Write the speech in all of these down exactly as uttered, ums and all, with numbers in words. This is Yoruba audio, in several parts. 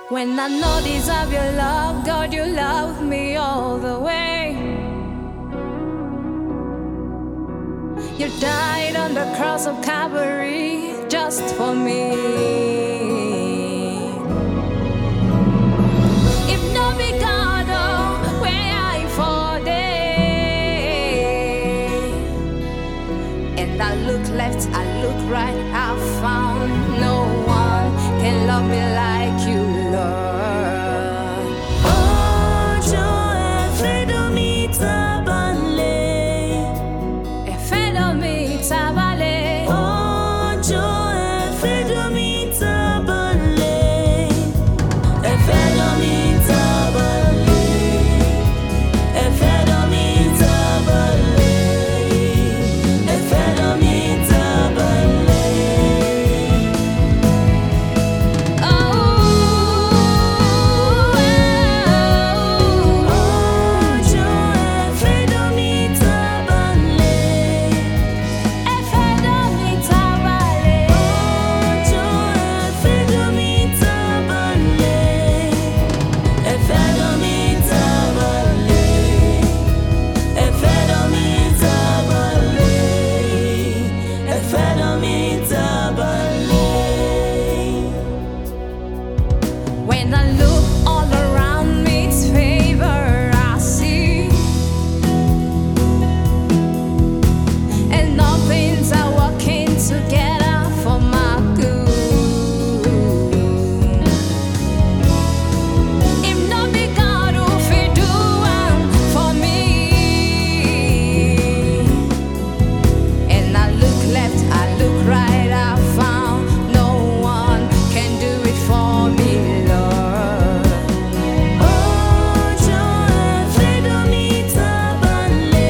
When I know deserve your love, God, you love me all the way. You died on the cross of Calvary just for me. If no be God, oh, where I for day. And I look left, I look right, I found no one can love me like you, Lord. Ojo efedomi tabale, Efedomi tabale, Ojo efedomi tabale, efedomi tabale, efedomi tabale, efedomi tabale. oh, Ojo efedomi tabale, Efedomi tabale, Ojo efedomi tabale, efedomi tabale, efedomi tabale, efedomi tabale. When I look all around me, it's favor I see, and all things are working together for my good. If not be God who fit do one for me, and I look left, I look right, I found no one can do it for me, Lord. Ojo efedomi tabale,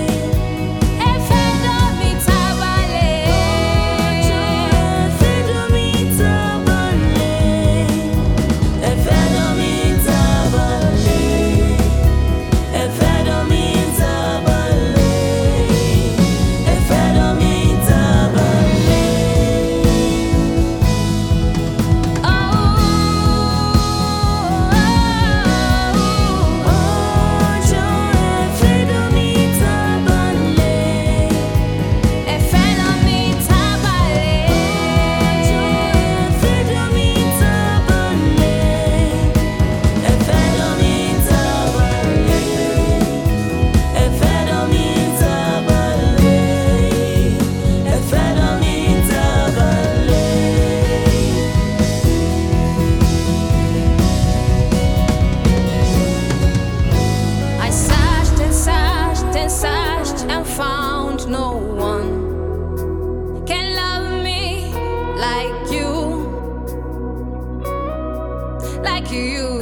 Efedomi tabale, Ojo efedomi tabale, efedomi tabale, efedomi tabale, efedomi tabale. oh, Ojo efedomi tabale, Efedomi tabale, Ojo efedomi tabale, efedomi tabale, efedomi tabale, efedomi tabale. I searched and searched and searched and found no one can love me like you, like you.